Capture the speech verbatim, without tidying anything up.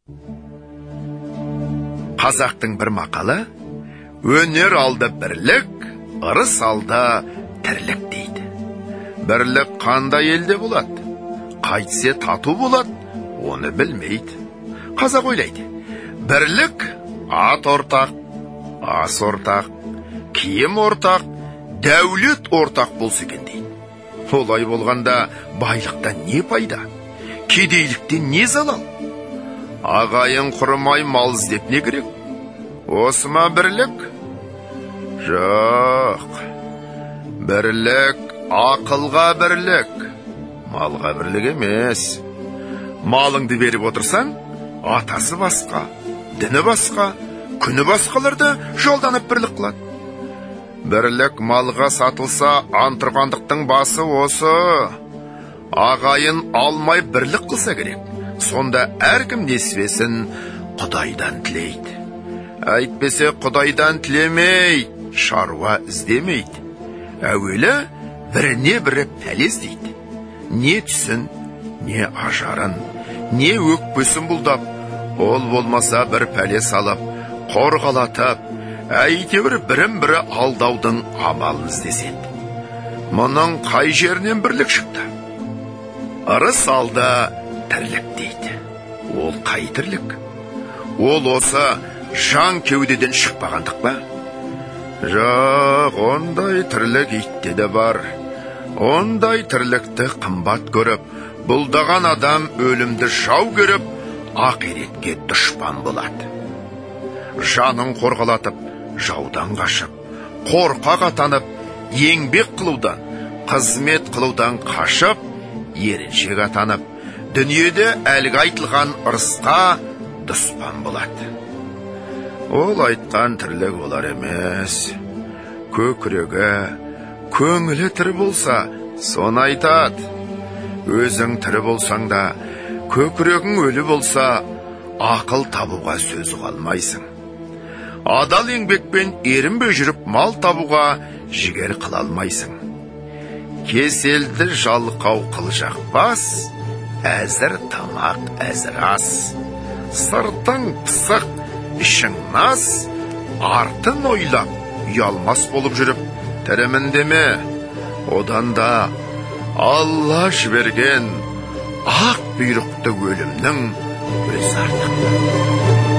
Қазақтың бір мақалы: өнер алды бірлік, ырыс алды тірлік дейді. Бірлік қандай елде болады? Қайтсе тату болады, оны білмейді. Қазақ ойлайды: бірлік ат ортақ, ас ортақ, киім ортақ, дәулет ортақ болса екен дейді. Олай болғанда байлықтан не пайда? Кедейліктен не залал? Ағайын құрмай мал іздеп не керек? Осы ма бірлік? Жоқ. Бірлік ақылға бірлік, малға бірлік емес. Малыңды беріп отырсаң, атасы басқа, діні басқа, күні басқаларды жолданып бірлік қылады. Бірлік малға сатылса, антұрғандықтың басы осы. Ағайын алмай бірлік қылса керек. Сонда әркім несібесін Құдайдан тілейді. Әйтпесе Құдайдан тілемей, шаруа іздемейді. Әуелі біріне бірі пәлез дейді. Не түсін, не ажарын, не өкпесін бұлдап, ол болмаса бір пәле салып, қорғалатып, әйтеуір бірін бірі алдаудың амалын іздеседі. Мұның қай жерінен бірлік шықты? Ырыс алды тірлік дейді. Ол қай тірлік? Ол осы жан кеудеден шықпағандық па? Жоқ, ондай тірлік итте де бар. Ондай тірлікті қымбат көріп, бұлдаған адам өлімді жау көріп, ақиретке дұшпан болады. Жанын қорғалатып, жаудан қашып, қорқақ атанып, еңбек қылудан, қызмет қылудан қашып, еріншек атанып, дүниеде әлгі айтылған ырысқа дұспан болады. Ол айтқан тірлік олар емес. Көкірегі, көңілі тірі болса, соны айтады. Өзің тірі болсаң да, көкірегің өлі болса, ақыл табуға сөз қалмайсың. Адал еңбекпен ерінбей жүріп мал табуға жігер қыла алмайсың. Кеселді жалқау қылжақ бас, әзір тамақ әзір ас. Сыртың пысық, ішің наз, артын ойлап, ұялмас болып жүріп, тірімін деме. Одан да Алла жіберген ақ бұйрықты өлімнің өзі артық.